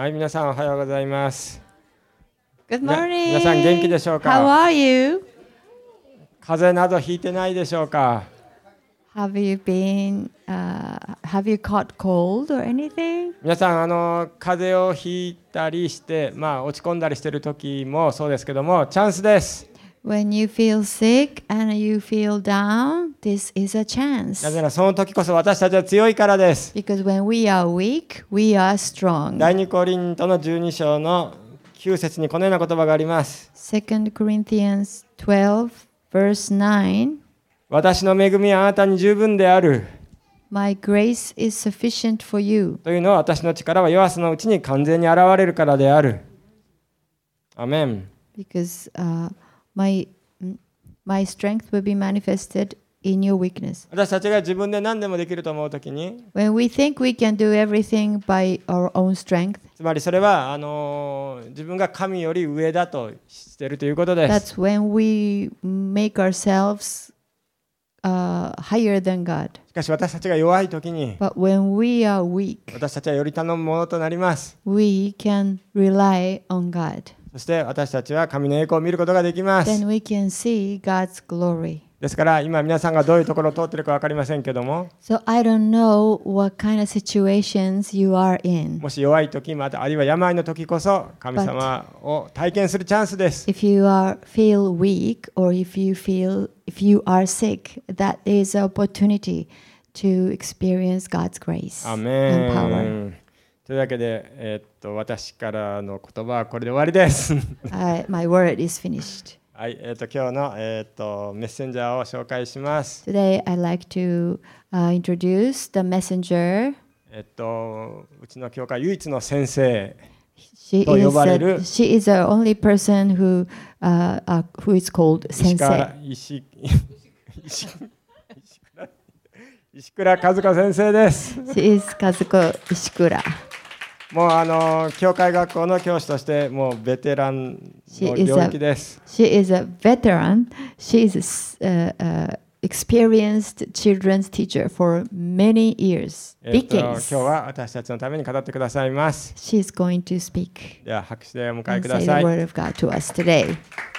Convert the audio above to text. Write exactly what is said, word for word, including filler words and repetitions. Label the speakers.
Speaker 1: はい、皆さんおはようございます。
Speaker 2: Good
Speaker 1: みな
Speaker 2: morning.
Speaker 1: 皆さん元気でしょう
Speaker 2: How
Speaker 1: か？
Speaker 2: are you?
Speaker 1: 風邪などひいてないでしょうか？
Speaker 2: Have you been, uh, have you caught cold or anything?
Speaker 1: 皆さんあの風邪をひいたりして、まあ、落ち込んだりしている時もそうですけども、チャンスです。
Speaker 2: When you feel sick and you feel down, this is a
Speaker 1: なぜ
Speaker 2: chance.
Speaker 1: ならその時こそ私たちは強いからです。
Speaker 2: Because when we are weak, we are strong.
Speaker 1: 第二コリントのじゅうに章のきゅう節にこのような言葉があります。
Speaker 2: Second Corinthians twelve, verse nine.
Speaker 1: 私の恵みはあなたに十分である
Speaker 2: My grace is sufficient for you.
Speaker 1: というのは、私の力は弱さのうちに完全に現れるからである。アメン。
Speaker 2: Because uh, my, my strength will be manifested in your weakness.
Speaker 1: 私たちが自分で何でもできると思うときに、
Speaker 2: When we think we can do everything by our own strength,
Speaker 1: つまりそれはあのー自分が神より上だとしているということです。
Speaker 2: that's when we make ourselves uh, higher than God.
Speaker 1: しかし私たちが弱いときに、
Speaker 2: But when we are weak,
Speaker 1: 私たちはより頼むものとなります。
Speaker 2: we can rely on God.
Speaker 1: そして私たちは神の栄光を見ることができます。
Speaker 2: Then we can see God's glory.
Speaker 1: ですから今皆さんがどういうところを通っているか分かりませんけども、
Speaker 2: So I don't know what kind of situations you are in.
Speaker 1: もし弱いとき、またあるいは病のときこそ神様を体験するチャンスです。
Speaker 2: If you are feel weak or if you feel if you are sick, that is an opportunity to experience God's grace
Speaker 1: ア
Speaker 2: and
Speaker 1: メ
Speaker 2: power.
Speaker 1: ン。というわけで、えーっと私からの言葉はこれで終わりです。
Speaker 2: I, my word is finished.
Speaker 1: はい、えーっと今日の、えーっとメッセンジャーを紹介します。
Speaker 2: Today, I'd like to uh, introduce the messenger.
Speaker 1: えーっとうちの教会唯一の先生、
Speaker 2: She
Speaker 1: と
Speaker 2: is,
Speaker 1: 呼ばれ
Speaker 2: a,
Speaker 1: る
Speaker 2: she is the only person who, uh, uh, who is called
Speaker 1: 石川
Speaker 2: sensei.
Speaker 1: 石石石倉石倉和子先生です。
Speaker 2: She is Kazuko Ishikura.
Speaker 1: もうあの教会学校の教師としてもうベテランの領域です。
Speaker 2: She is a veteran. She is a uh, uh, experienced children's teacher for many years,
Speaker 1: えーっと今
Speaker 2: decades.
Speaker 1: 日は私たちのために語ってくださいます。
Speaker 2: She is going to speak
Speaker 1: では拍手でお迎え
Speaker 2: and
Speaker 1: くだ
Speaker 2: say the
Speaker 1: さい。
Speaker 2: word of God to us today.